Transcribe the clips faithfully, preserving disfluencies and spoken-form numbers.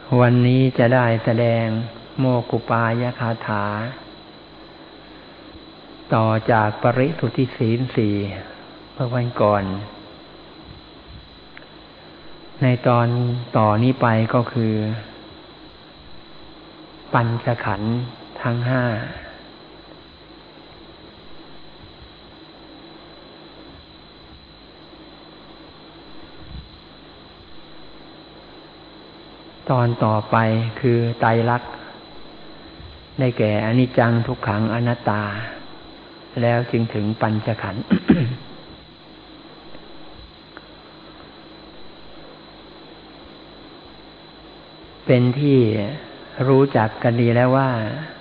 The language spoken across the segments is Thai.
วันนี้จะได้แสดงโมคคุปายคาถาต่อจากปริสุทธิศีลสี่เมื่อวันก่อนในตอนต่อนี้ไปก็คือปัญจขันธ์ทั้งห้าตอนต่อไปคือไตรลักษณ์ได้แก่อนิจจังทุกขังอนัตตาแล้วจึงถึงปัญจขันธ์ เป็นที่รู้จักกันดีแล้วว่า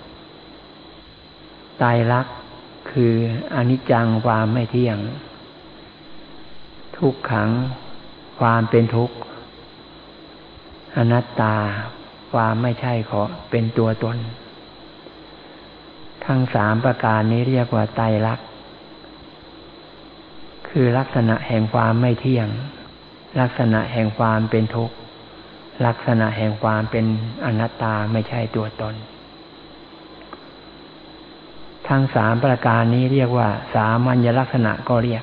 ไตรลักษณ์คืออนิจจังความไม่เที่ยงทุกขังความเป็นทุกข์อนัตตาความไม่ใช่ของเป็นตัวตนทั้งสามประการนี้เรียกว่าไตรลักษณ์คือลักษณะแห่งความไม่เที่ยงลักษณะแห่งความเป็นทุกข์ลักษณะแห่งความเป็นอนัตตาไม่ใช่ตัวตนทั้งสามประการนี้เรียกว่าสามัญลักษณะก็เรียก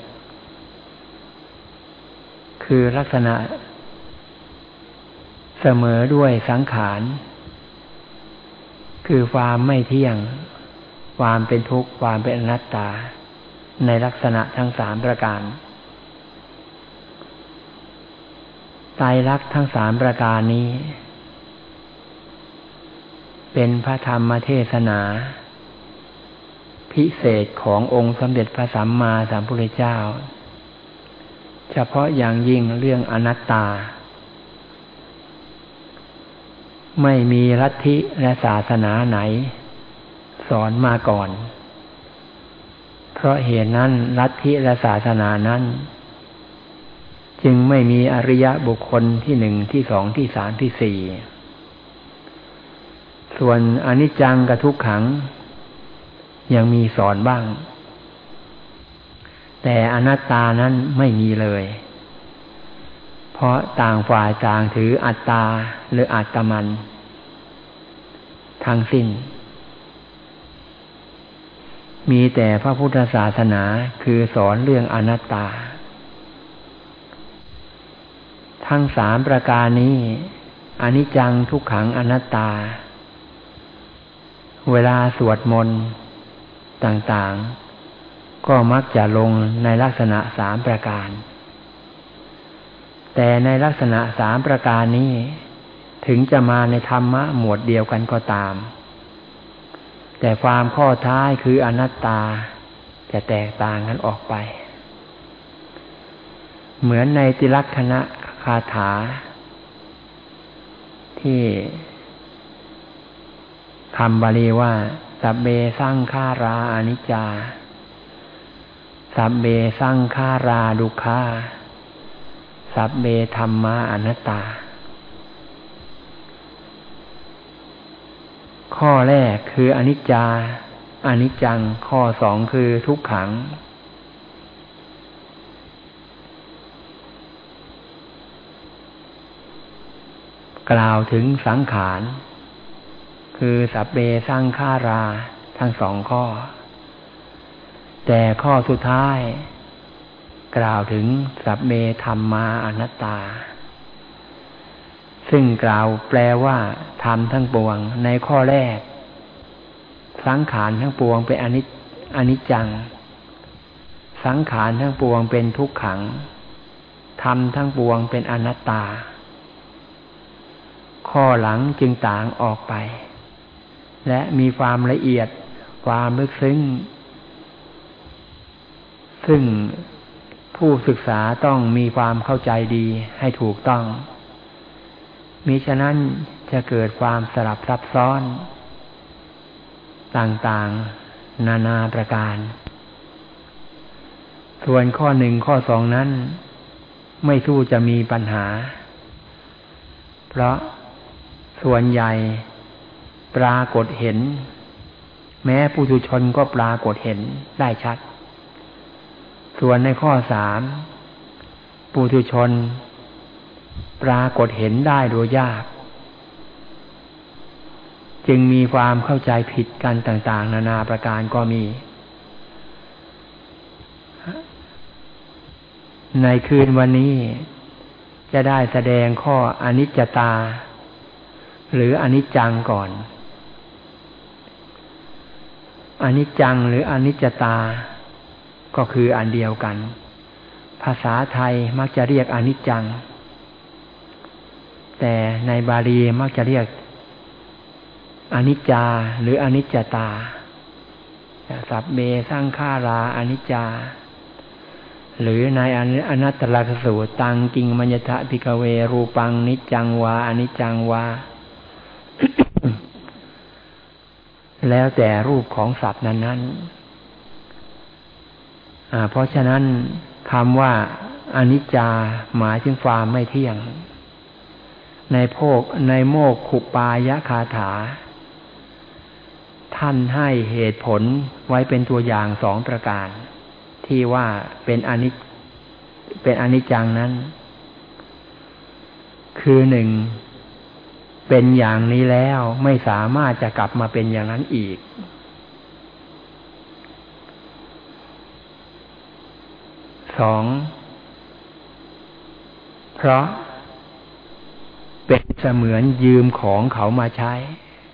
คือลักษณะเสมอด้วยสังขารคือความไม่เที่ยงความเป็นทุกข์ความเป็นอนัตตาในลักษณะทั้งสามประการไตรลักษณ์ทั้งสามประการนี้เป็นพระธรรมเทศนาพิเศษขององค์สมเด็จพระสัมมาสัมพุทธเจ้าเฉพาะอย่างยิ่งเรื่องอนัตตาไม่มีลัทธิและศาสนาไหนสอนมาก่อนเพราะเหตุนั้นลัทธิและศาสนานั้นจึงไม่มีอริยบุคคลที่หนึ่งที่สองที่สามที่สี่ส่วนอนิจจังกับทุกขังยังมีสอนบ้างแต่อนัตตานั้นไม่มีเลยเพราะต่างฝ่ายต่างถืออัตตาหรืออัตมันทั้งสิ้นมีแต่พระพุทธศาสนาคือสอนเรื่องอนัตตาทั้งสามประการนี้อนิจจังทุกขังอนัตตาเวลาสวดมนต์ต่างๆก็มักจะลงในลักษณะสามประการแต่ในลักษณะสามประการนี้ถึงจะมาในธรรมะหมวดเดียวกันก็ตามแต่ความข้อท้ายคืออนัตตาจะแตกต่างกันออกไปเหมือนในติลักขณคาถาที่คำบาลีว่าสัพเบสังขาราอนิจจาสัพเบสังขาราทุกขาสัพเบธัมมาอนัตตาข้อแรกคืออนิจจาอนิจจังข้อสองคือทุกขังกล่าวถึงสังขารคือสัพเพสังขาราทั้งสองข้อแต่ข้อสุดท้ายกล่าวถึงสัพเพธัมมาอนัตตาซึ่งกล่าวแปลว่าธรรมทั้งปวงในข้อแรกสังขารทั้งปวงเป็นอนิจอนิจจังสังขารทั้งปวงเป็นทุกขังธรรมทั้งปวงเป็นอนัตตาข้อหลังจึงต่างออกไปและมีความละเอียดความลึกซึ้งซึ่งผู้ศึกษาต้องมีความเข้าใจดีให้ถูกต้องมิฉะนั้นจะเกิดความสลับซับซ้อนต่างๆนานาประการส่วนข้อหนึ่งข้อสองนั้นไม่สู้จะมีปัญหาเพราะส่วนใหญ่ปรากฏเห็นแม้ปุถุชนก็ปรากฏเห็นได้ชัดส่วนในข้อสามปุถุชนปรากฏเห็นได้โดยยากจึงมีความเข้าใจผิดกันต่างๆนานาประการก็มีในคืนวันนี้จะได้แสดงข้ออนิจจตาหรืออนิจจังก่อนอนิจจังหรืออนิจจตาก็คืออันเดียวกันภาษาไทยมักจะเรียกอนิจจังแต่ในบาลีมักจะเรียกอนิจจาหรืออนิจจตาสัพเมสังขาราอนิจจาหรือในอนัตตลักขสูตรตังกิงมัญญทะภิกขเวรูปังนิจจังวาอนิจจังวา แล้วแต่รูปของศัพท์นั้นๆอ่าเพราะฉะนั้นคำว่าอนิจจาหมายถึงความไม่เที่ยงในโภคในโมกขุปายคาถาท่านให้เหตุผลไว้เป็นตัวอย่างสองประการที่ว่าเป็นอนิจเป็นอนิจจังนั้นคือหนึ่งเป็นอย่างนี้แล้วไม่สามารถจะกลับมาเป็นอย่างนั้นอีกสองเพราะเป็นเสมือนยืมของเขามาใช้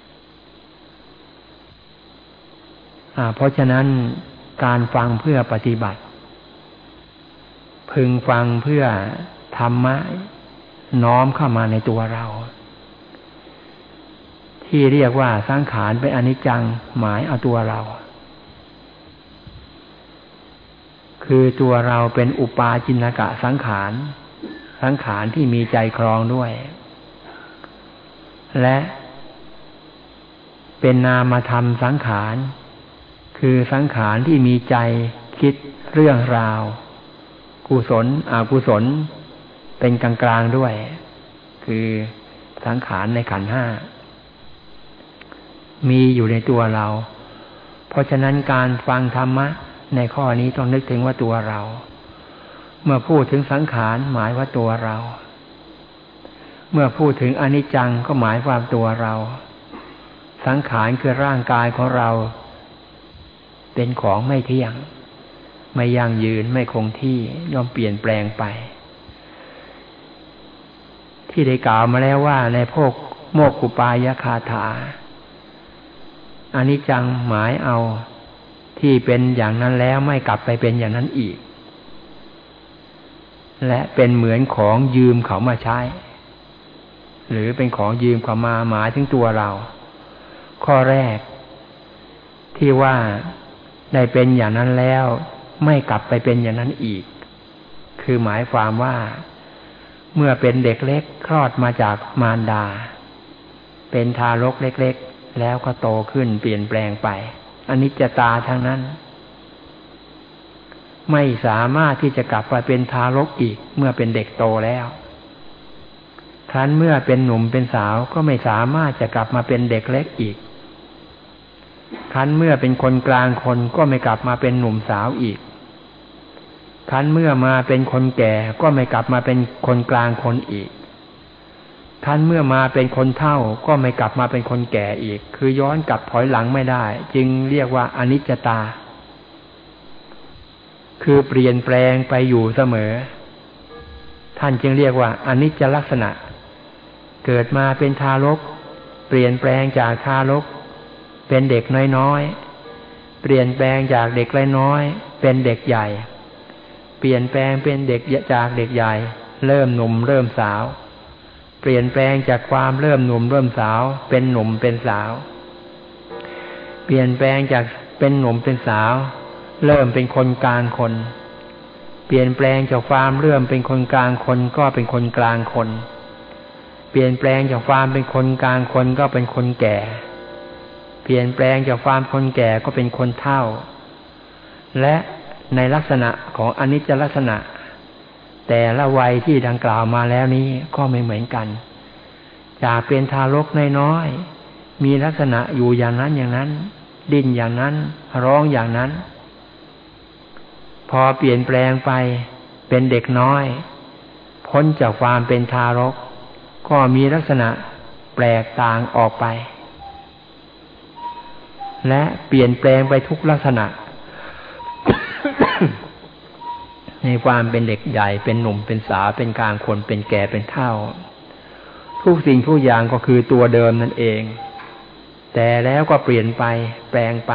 อ่าเพราะฉะนั้นการฟังเพื่อปฏิบัติพึงฟังเพื่อธรรมะน้อมเข้ามาในตัวเราที่เรียกว่าสังขารเป็นอนิจจังหมายเอาตัวเราคือตัวเราเป็นอุปาจินกะสังขารสังขารที่มีใจครองด้วยและเป็นนามธรรมสังขารคือสังขารที่มีใจคิดเรื่องราวกุศลอกุศลเป็นกลางๆด้วยคือสังขารในขันธ์ห้ามีอยู่ในตัวเราเพราะฉะนั้นการฟังธรรมะในข้อนี้ต้องนึกถึงว่าตัวเราเมื่อพูดถึงสังขารหมายว่าตัวเราเมื่อพูดถึงอนิจจังก็หมายความตัวเราสังขารคือร่างกายของเราเป็นของไม่เที่ยงไม่ยั่งยืนไม่คงที่ย่อมเปลี่ยนแปลงไปที่ได้กล่าวมาแล้วว่าในโภคโมกขุปายคาถาอนิจจังหมายเอาที่เป็นอย่างนั้นแล้วไม่กลับไปเป็นอย่างนั้นอีกและเป็นเหมือนของยืมเขามาใช้หรือเป็นของยืมเขามาหมายถึงตัวเราข้อแรกที่ว่าได้เป็นอย่างนั้นแล้วไม่กลับไปเป็นอย่างนั้นอีกคือหมายความว่าเมื่อเป็นเด็กเล็กคลอดมาจากมารดาเป็นทารกเล็กๆแล้วก็โตขึ้นเปลี่ยนแปลงไปอนิจจตาทั้งนั้นไม่สามารถที่จะกลับไปเป็นทารกอีกเมื่อเป็นเด็กโตแล้วครั้นเมื่อเป็นหนุ่มเป็นสาวก็ไม่สามารถจะกลับมาเป็นเด็กเล็กอีกครั้นเมื่อเป็นคนกลางคนก็ไม่กลับมาเป็นหนุ่มสาวอีกครั้นเมื่อมาเป็นคนแก่ก็ไม่กลับมาเป็นคนกลางคนอีกครั้นเมื่อมาเป็นคนเฒ่าก็ไม่กลับมาเป็นคนแก่อีกคือย้อนกลับถอยหลังไม่ได้จึงเรียกว่าอนิจจตาคือเปลี่ยนแปลงไปอยู่เสมอท่านจึงเรียกว่าอนิจจลักษณะเกิดมาเป็นทารกเปลี่ยนแปลงจากทารกเป็นเด็กน้อยๆเปลี่ยนแปลงจากเด็กน้อยๆเป็นเด็กใหญ่เปลี่ยนแปลงเป็นเด็กจากเด็กใหญ่เริ่มหนุ่มเริ่มสาวเปลี่ยนแปลงจากความเริ่มหนุ่มเริ่มสาวเป็นหนุ่มเป็นสาวเปลี่ยนแปลงจากเป็นหนุ่มเป็นสาวเริ่มเป็นคนกลางคนเปลี่ยนแปลงจากความเริ่มเป็นคนกลางคนก็เป็นคนกลางคนเปลี่ยนแปลงจากความเป็นคนกลางคนก็เป็นคนแก่เปลี่ยนแปลงจากความคนแก่ก็เป็นคนเฒ่าและในลักษณะของอนิจจลักษณะแต่ละวัยที่ดังกล่าวมาแล้วนี้ก็ไม่เหมือนกันจากเป็นทารกน้อยๆมีลักษณะอยู่อย่างนั้นอย่างนั้นดิ้นอย่างนั้นร้องอย่างนั้นพอเปลี่ยนแปลงไปเป็นเด็กน้อยพ้นจากความเป็นทารกก็มีลักษณะแปลกต่างออกไปและเปลี่ยนแปลงไปทุกลักษณะ ในความเป็นเด็กใหญ่เป็นหนุ่มเป็นสาวเป็นกลางคนเป็นแก่เป็นเฒ่าทุกสิ่งทุกอย่างก็คือตัวเดิมนั่นเองแต่แล้วก็เปลี่ยนไปแปลงไป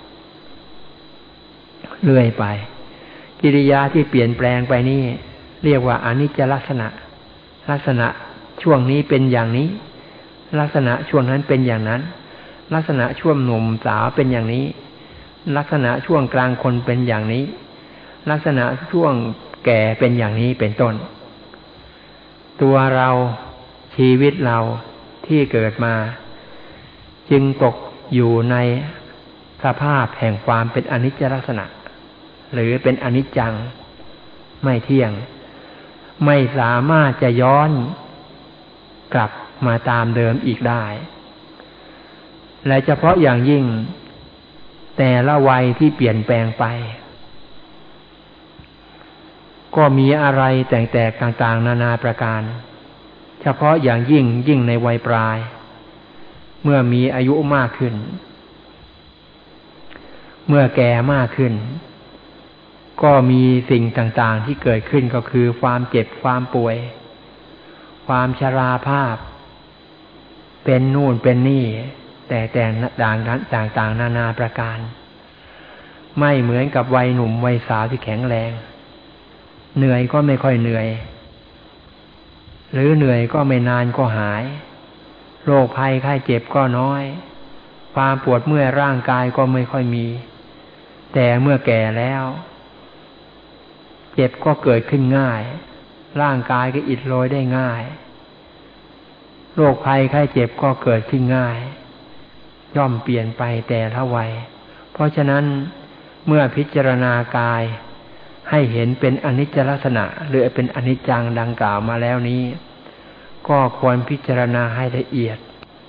เรื่อยไปกิริยาที่เปลี่ยนแปลงไปนี่เรียกว่าอนิจจลักษณะลักษณะช่วงนี้เป็นอย่างนี้ลักษณะช่วงนั้นเป็นอย่างนั้นลักษณะช่วงหนุ่มสาวเป็นอย่างนี้ลักษณะช่วงกลางคนเป็นอย่างนี้ลักษณะช่วงแก่เป็นอย่างนี้เป็นต้นตัวเราชีวิตเราที่เกิดมาจึงตกอยู่ในสภาพแห่งความเป็นอนิจจลักษณะหรือเป็นอนิจจังไม่เที่ยงไม่สามารถจะย้อนกลับมาตามเดิมอีกได้และเฉพาะอย่างยิ่งแต่ละวัยที่เปลี่ยนแปลงไปก็มีอะไรแตกๆต่างๆนานาประการเฉพาะอย่างยิ่งยิ่งในวัยปลายเมื่อมีอายุมากขึ้นเมื่อแก่มากขึ้นก็มีสิ่งต่างๆที่เกิดขึ้นก็คือความเจ็บความป่วยความชราภาพเป็นนู่นเป็นนี่แต่แต่ต่างต่างๆนานาประการไม่เหมือนกับวัยหนุ่มวัยสาวที่แข็งแรงเหนื่อยก็ไม่ค่อยเหนื่อยหรือเหนื่อยก็ไม่นานก็หายโรคภัยไข้เจ็บก็น้อยความปวดเมื่อยร่างกายก็ไม่ค่อยมีแต่เมื่อแก่แล้วเจ็บก็เกิดขึ้นง่ายร่างกายก็อิดโรยได้ง่ายโรคภัยไข้เจ็บก็เกิดขึ้นง่ายย่อมเปลี่ยนไปแต่ละวัยเพราะฉะนั้นเมื่อพิจารณากายให้เห็นเป็นอนิจจลักษณะหรือเป็นอนิจจังดังกล่าวมาแล้วนี้ก็ควรพิจารณาให้ละเอียด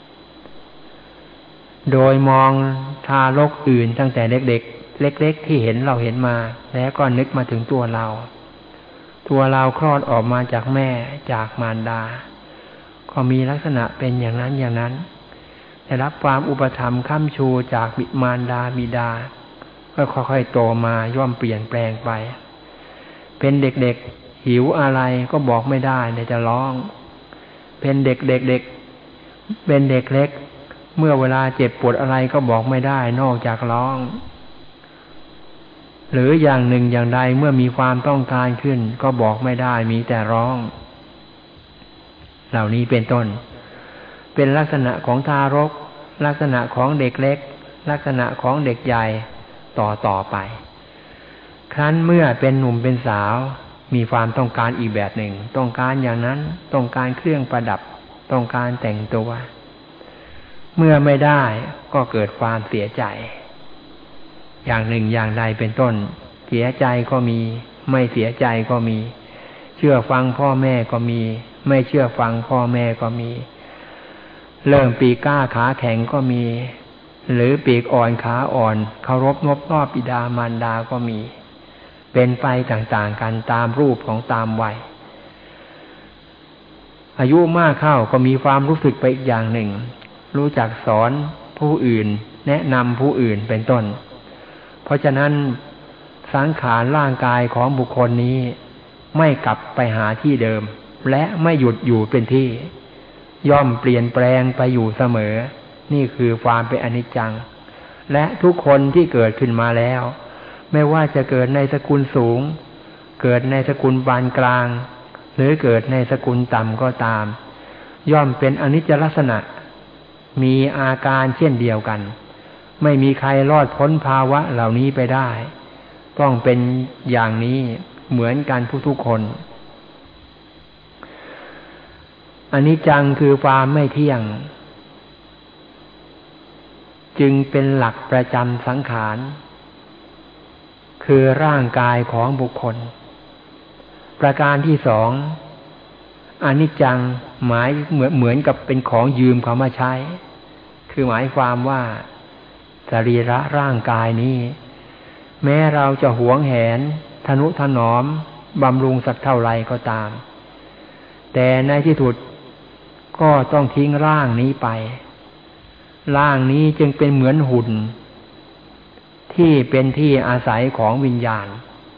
โดยมองทารกอื่นตั้งแต่เด็กๆเล็กๆที่เห็นเราเห็นมาแล้วก็นึกมาถึงตัวเราตัวเราคลอดออกมาจากแม่จากมารดาก็มีลักษณะเป็นอย่างนั้นอย่างนั้นได้รับความอุปถัมภ์ค้ำชูจากบิมารดาบิดาก็ค่อยๆโตมาย่อมเปลี่ยนแปลงไปเป็นเด็กๆหิวอะไรก็บอกไม่ได้เดี๋ยวจะร้องเป็นเด็กเด็กๆเป็นเด็กเล็กเมื่อเวลาเจ็บปวดอะไรก็บอกไม่ได้นอกจากร้องหรืออย่างหนึ่งอย่างใดเมื่อมีความต้องการขึ้นก็บอกไม่ได้มีแต่ร้องเหล่านี้เป็นต้นเป็นลักษณะของทารกลักษณะของเด็กเล็กลักษณะของเด็กใหญ่ต่อต่อไปครั้นเมื่อเป็นหนุ่มเป็นสาวมีความต้องการอีกแบบหนึ่งต้องการอย่างนั้นต้องการเครื่องประดับต้องการแต่งตัวเมื่อไม่ได้ก็เกิดความเสียใจอย่างหนึ่งอย่างใดเป็นต้นเสียใจก็มีไม่เสียใจก็มีเชื่อฟังพ่อแม่ก็มีไม่เชื่อฟังพ่อแม่ก็มีเริ่มปีกกล้าขาแข็งก็มีหรือปีกอ่อนขาอ่อนเคารพนบนอบบิดามารดาก็มีเป็นไปต่างๆกันตามรูปของตามวัยอายุมากเข้าก็มีความรู้สึกไปอีกอย่างหนึ่งรู้จักสอนผู้อื่นแนะนำผู้อื่นเป็นต้นเพราะฉะนั้นสังขารร่างกายของบุคคลนี้ไม่กลับไปหาที่เดิมและไม่หยุดอยู่เป็นที่ย่อมเปลี่ยนแปลงไปอยู่เสมอนี่คือความเป็นอนิจจังและทุกคนที่เกิดขึ้นมาแล้วไม่ว่าจะเกิดในสกุลสูงเกิดในสกุลปานกลางหรือเกิดในสกุลต่ำก็ตามย่อมเป็นอนิจจลักษณะมีอาการเช่นเดียวกันไม่มีใครรอดพ้นภาวะเหล่านี้ไปได้ต้องเป็นอย่างนี้เหมือนกันทุกๆคนอนิจจังคือความไม่เที่ยงจึงเป็นหลักประจำสังขารคือร่างกายของบุคคลประการที่สองอนิจจังหมายเหมือนเหมือนกับเป็นของยืมเขามาใช้คือหมายความว่าสรีระร่างกายนี้แม้เราจะหวงแหนทนุถนอมบำรุงสักเท่าไรก็ตามแต่ในที่สุดก็ต้องทิ้งร่างนี้ไปร่างนี้จึงเป็นเหมือนหุ่นที่เป็นที่อาศัยของวิญญาณ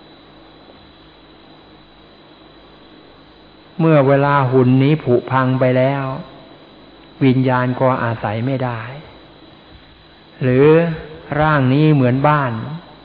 เมื่อเวลาหุ่นนี้ผุพังไปแล้ววิญญาณก็อาศัยไม่ได้หรือร่างนี้เหมือนบ้าน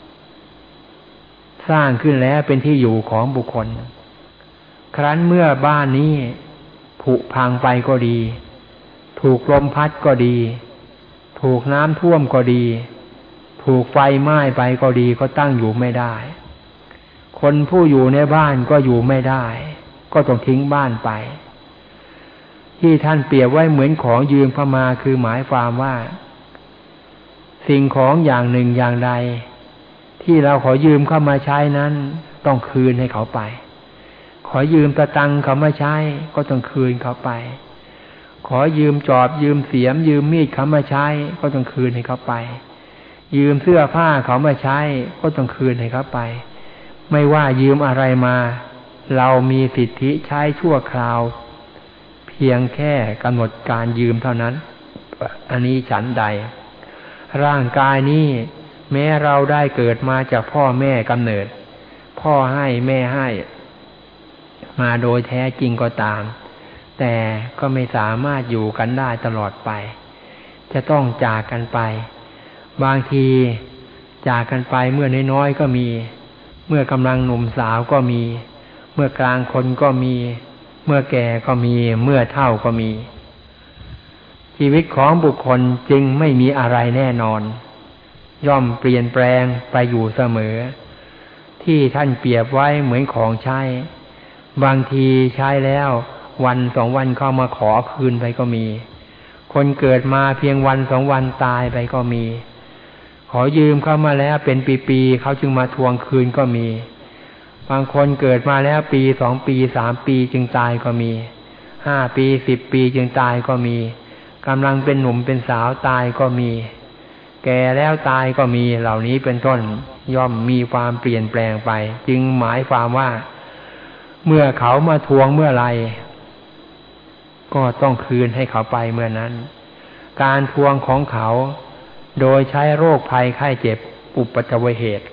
สร้างขึ้นแล้วเป็นที่อยู่ของบุคคลครั้นเมื่อบ้านนี้ผุพังไปก็ดีถูกลมพัดก็ดีถูกน้ำท่วมก็ดีถูกไฟไหม้ไปก็ดีก็ตั้งอยู่ไม่ได้คนผู้อยู่ในบ้านก็อยู่ไม่ได้ก็ต้องทิ้งบ้านไปที่ท่านเปรียบไว้เหมือนของยืมเข้ามาคือหมายความว่าสิ่งของอย่างหนึ่งอย่างใดที่เราขอยืมเข้ามาใช้นั้นต้องคืนให้เขาไปขอยืมตะตังเขามาใช้ก็ต้องคืนเขาไปขอยืมจอบยืมเสียมยืมมีดเขามาใช้ก็ต้องคืนให้เขาไปยืมเสื้อผ้าเขามาใช้ก็ต้องคืนให้เขาไปไม่ว่ายืมอะไรมาเรามีสิทธิใช้ชั่วคราวเพียงแค่กำหนดการยืมเท่านั้นอันนี้ฉันใดร่างกายนี้แม้เราได้เกิดมาจากพ่อแม่กำเนิดพ่อให้แม่ให้มาโดยแท้จริงก็ตามแต่ก็ไม่สามารถอยู่กันได้ตลอดไปจะต้องจากกันไปบางทีจากกันไปเมื่อน้อยๆก็มีเมื่อกำลังหนุ่มสาวก็มีเมื่อกลางคนก็มีเมื่อแก่ก็มีเมื่อเฒ่าก็มีชีวิตของบุคคลจึงไม่มีอะไรแน่นอนย่อมเปลี่ยนแปลงไปอยู่เสมอที่ท่านเปรียบไว้เหมือนของใช้บางทีใช้แล้ววันสองวันเข้ามาขอคืนไปก็มีคนเกิดมาเพียงวันสองวันตายไปก็มีขอยืมเข้ามาแล้วเป็นปีๆเขาจึงมาทวงคืนก็มีบางคนเกิดมาแล้วปีสองปีสามปีจึงตายก็มีห้าปีสิบปีจึงตายก็มีกำลังเป็นหนุ่มเป็นสาวตายก็มีแก่แล้วตายก็มีเหล่านี้เป็นต้นย่อมมีความเปลี่ยนแปลงไปจึงหมายความว่าเมื่อเขามาทวงเมื่อไรก็ต้องคืนให้เขาไปเมื่อนั้นการทวงของเขาโดยใช้โรคภัยไข้เจ็บอุปัตวเหตุ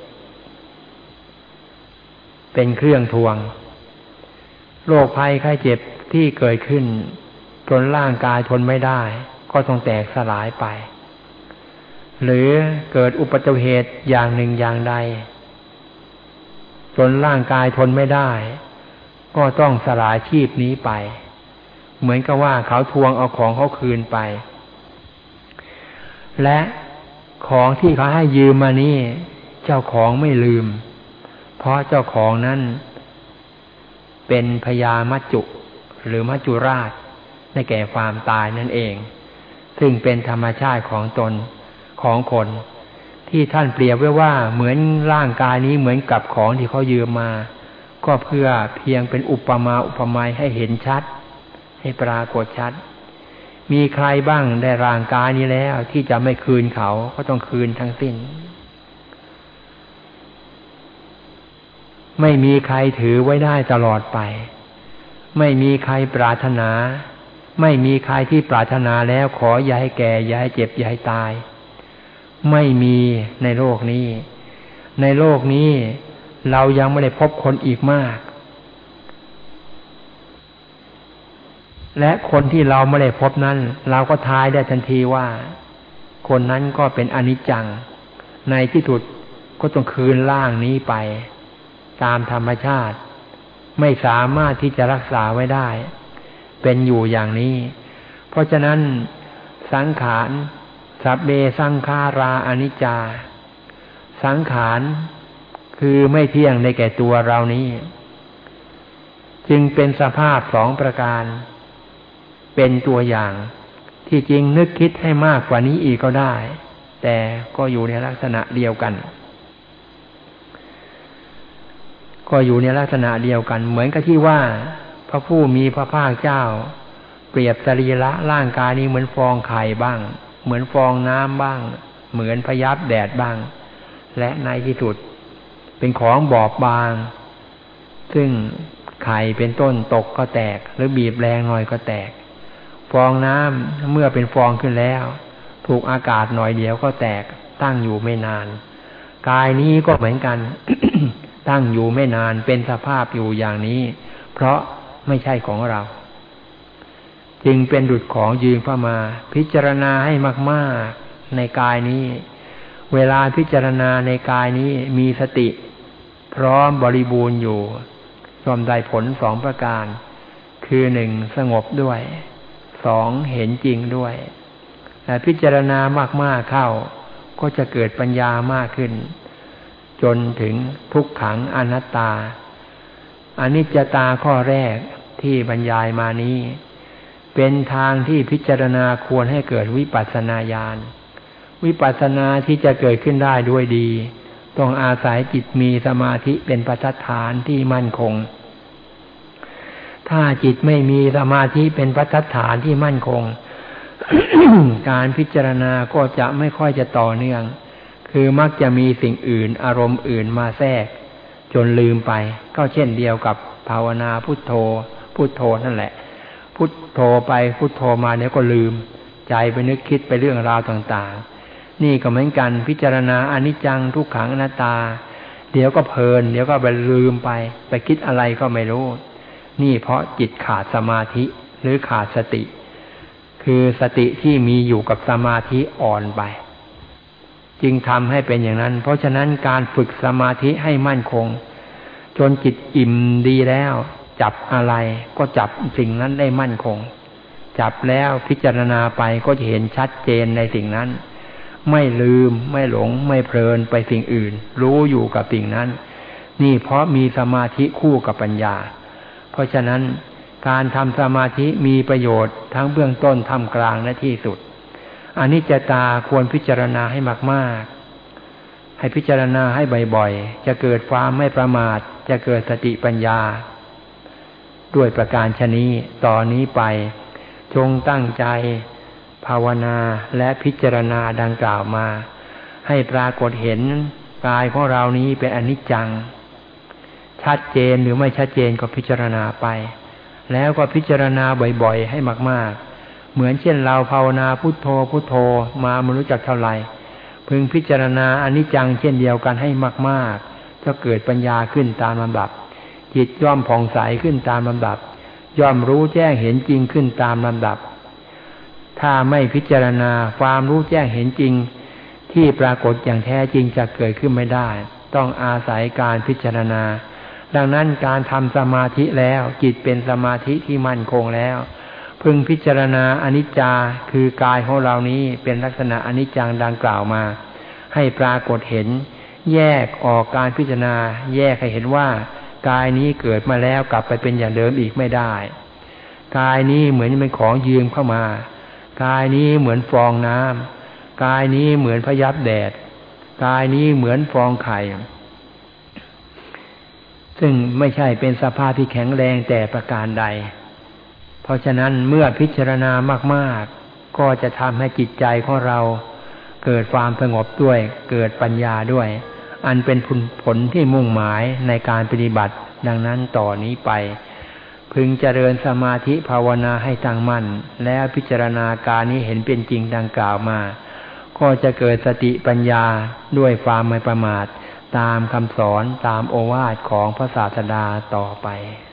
เป็นเครื่องทวงโรคภัยไข้เจ็บที่เกิดขึ้นจนร่างกายทนไม่ได้ก็ต้องแตกสลายไปหรือเกิดอุบัติเหตุอย่างหนึ่งอย่างใดจนร่างกายทนไม่ได้ก็ต้องสลายชีพนี้ไปเหมือนกับว่าเขาทวงเอาของเขาคืนไปและของที่เขาให้ยืมมานี่เจ้าของไม่ลืมเพราะเจ้าของนั้นเป็นพญามัจจุหรือมัจจุราชได้แก่ความตายนั่นเองซึ่งเป็นธรรมชาติของตนของคนที่ท่านเปรียบไว้ว่าเหมือนร่างกายนี้เหมือนกับของที่เขายืมมาก็เพื่อเพียงเป็นอุปมาอุปไมยให้เห็นชัดให้ปรากฏชัดมีใครบ้างได้ร่างกายนี้แล้วที่จะไม่คืนเขาก็ต้องคืนทั้งสิ้นไม่มีใครถือไว้ได้ตลอดไปไม่มีใครปรารถนาไม่มีใครที่ปรารถนาแล้วขออย่าให้แก่อย่าให้เจ็บอย่าให้ตายไม่มีในโลกนี้ในโลกนี้เรายังไม่ได้พบคนอีกมากและคนที่เราไม่ได้พบนั้นเราก็ทายได้ทันทีว่าคนนั้นก็เป็นอนิจจังในที่สุดก็ต้องคืนร่างนี้ไปตามธรรมชาติไม่สามารถที่จะรักษาไว้ได้เป็นอยู่อย่างนี้เพราะฉะนั้นสังขารสัพเพสังขาราอนิจจาสังขารคือไม่เที่ยงในแก่ตัวเรานี้จึงเป็นสภาพสองประการเป็นตัวอย่างที่จริงนึกคิดให้มากกว่านี้อีกก็ได้แต่ก็อยู่ในลักษณะเดียวกันก็อยู่ในลักษณะเดียวกันเหมือนกับที่ว่าพระผู้มีพระภาคเจ้าเปรียบสรีระร่างกายนี้เหมือนฟองไข่บ้างเหมือนฟองน้ำบ้างเหมือนพยับแดดบ้างและในที่สุดเป็นของบอบบางซึ่งไข่เป็นต้นตกก็แตกหรือบีบแรงหน่อยก็แตกฟองน้ำเมื่อเป็นฟองขึ้นแล้วถูกอากาศหน่อยเดียวก็แตกตั้งอยู่ไม่นานกายนี้ก็เหมือนกัน ตั้งอยู่ไม่นานเป็นสภาพอยู่อย่างนี้เพราะไม่ใช่ของเราจึงเป็นดุจของยืมเข้ามาพิจารณาให้มากๆในกายนี้เวลาพิจารณาในกายนี้มีสติพร้อมบริบูรณ์อยู่ย่อมได้ผลสองประการคือหนึ่งสงบด้วยสองเห็นจริงด้วยแต่พิจารณามากๆเข้าก็จะเกิดปัญญามากขึ้นจนถึงทุกขังอนัตตาอนิจจตาข้อแรกที่บรรยายมานี้เป็นทางที่พิจารณาควรให้เกิดวิปัสสนาญาณวิปัสสนาที่จะเกิดขึ้นได้ด้วยดีต้องอาศัยจิตมีสมาธิเป็นปัจจัยฐานที่มั่นคงถ้าจิตไม่มีสมาธิเป็นปัจจัยฐานที่มั่นคง การพิจารณาก็จะไม่ค่อยจะต่อเนื่องคือมักจะมีสิ่งอื่นอารมณ์อื่นมาแทรกจนลืมไปก็เช่นเดียวกับภาวนาพุทโธพุทโธนั่นแหละพุทโธไปพุทโธมาเนี่ยก็ลืมใจไปนึกคิดไปเรื่องราวต่างๆนี่ก็เหมือนกันพิจารณาอนิจจังทุกขังอนัตตาเดี๋ยวก็เพลินเดี๋ยวก็ไปลืมไปไปคิดอะไรก็ไม่รู้นี่เพราะจิตขาดสมาธิหรือขาดสติคือสติที่มีอยู่กับสมาธิอ่อนไปจึงทำให้เป็นอย่างนั้นเพราะฉะนั้นการฝึกสมาธิให้มั่นคงจนจิตอิ่มดีแล้วจับอะไรก็จับสิ่งนั้นได้มั่นคงจับแล้วพิจารณาไปก็จะเห็นชัดเจนในสิ่งนั้นไม่ลืมไม่หลงไม่เพลินไปสิ่งอื่นรู้อยู่กับสิ่งนั้นนี่เพราะมีสมาธิคู่กับปัญญาเพราะฉะนั้นการทำสมาธิมีประโยชน์ทั้งเบื้องต้นท่ามกลางและที่สุดอนิจจตาควรพิจารณาให้มากๆให้พิจารณาให้บ่อยๆจะเกิดความไม่ประมาทจะเกิดสติปัญญาด้วยประการฉะนี้ต่อนนี้ไปจงตั้งใจภาวนาและพิจารณาดังกล่าวมาให้ปรากฏเห็นกายของเรานี้เป็นอนิจจังชัดเจนหรือไม่ชัดเจนก็พิจารณาไปแล้วก็พิจารณาบ่อยๆให้มากๆเหมือนเช่นเราภาวนาพุทโธพุทโธมาไม่รู้จักเท่าไหร่พึงพิจารณาอนิจจังเช่นเดียวกันให้มากๆจะเกิดปัญญาขึ้นตามลำดับจิตย่อมผ่องใสขึ้นตามลำดับย่อมรู้แจ้งเห็นจริงขึ้นตามลำดับถ้าไม่พิจารณาความรู้แจ้งเห็นจริงที่ปรากฏอย่างแท้จริงจะเกิดขึ้นไม่ได้ต้องอาศัยการพิจารณาดังนั้นการทำสมาธิแล้วจิตเป็นสมาธิที่มั่นคงแล้วพึงพิจารณาอนิจจาคือกายของเรานี้เป็นลักษณะอนิจจังดังกล่าวมาให้ปรากฏเห็นแยกออกการพิจารณาแยกให้เห็นว่ากายนี้เกิดมาแล้วกลับไปเป็นอย่างเดิมอีกไม่ได้กายนี้เหมือนเป็นของยืมเข้ามากายนี้เหมือนฟองน้ำกายนี้เหมือนพยับแดดกายนี้เหมือนฟองไข่ซึ่งไม่ใช่เป็นสภาพที่แข็งแรงแต่ประการใดเพราะฉะนั้นเมื่อพิจารณามากๆก็จะทำให้จิตใจของเราเกิดความสงบด้วยเกิดปัญญาด้วยอันเป็นผลที่มุ่งหมายในการปฏิบัติดังนั้นต่อนี้ไปพึงเจริญสมาธิภาวนาให้ตั้งมั่นแล้วพิจารณาการนี้เห็นเป็นจริงดังกล่าวมาก็จะเกิดสติปัญญาด้วยความไม่ประมาทตามคำสอนตามโอวาทของพระศาสดาต่อไป